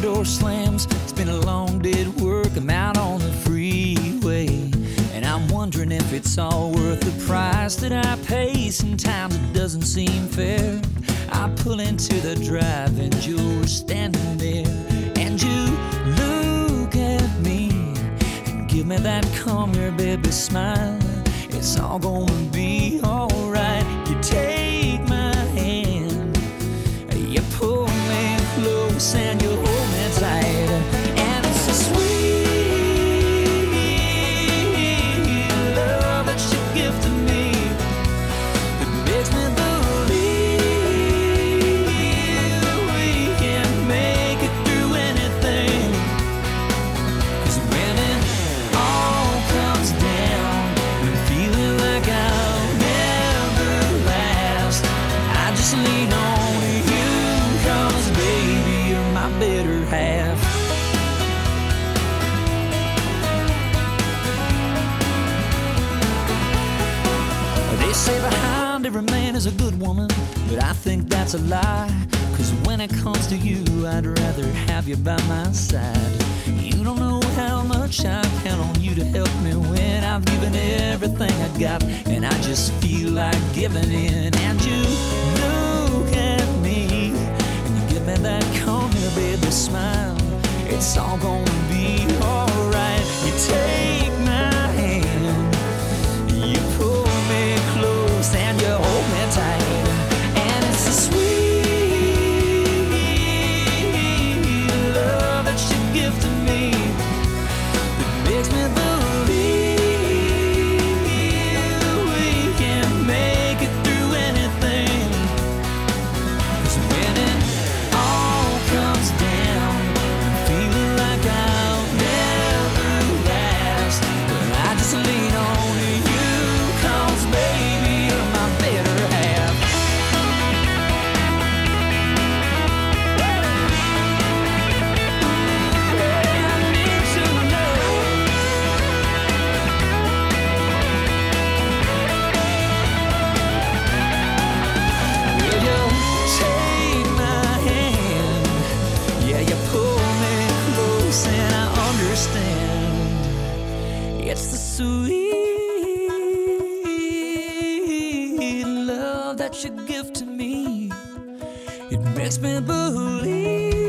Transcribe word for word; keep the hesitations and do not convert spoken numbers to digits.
door slams. It's been a long day at work. I'm out on the freeway, and I'm wondering if it's all worth the price that I pay. Sometimes it doesn't seem fair. I pull into the drive and you're standing there, and you look at me and give me that come here baby smile. It's all gonna be alright. You take my hand, you pull me close and you hold me tight, and it's a sweet love that you give to me. It makes me believe we can make it through anything. 'Cause when it all comes down, I'm feeling like I'll never last. I just lean on you, 'cause baby, you're my better half. They say behind every man is a good woman, but I think that's a lie. 'Cause when it comes to you, I'd rather have you by my side. You don't know how much I count on you to help me when I've given everything I got, and I just feel like giving in. And you look at me and you give me that come here baby smile. It's all gonna be alright. You take my hand, you pull me close and you hold me tight, and it's a sweet love that you give to me that makes me believe we can make it through anything. 'Cause when it all comes down, I'm feeling like I'll never last, but I just lean on you, 'cause baby, you're my better half. Yeah, I need to know. Will you take my hand? Yeah, you pull me close and I understand. It's the sweet love that you give to me. It makes me believe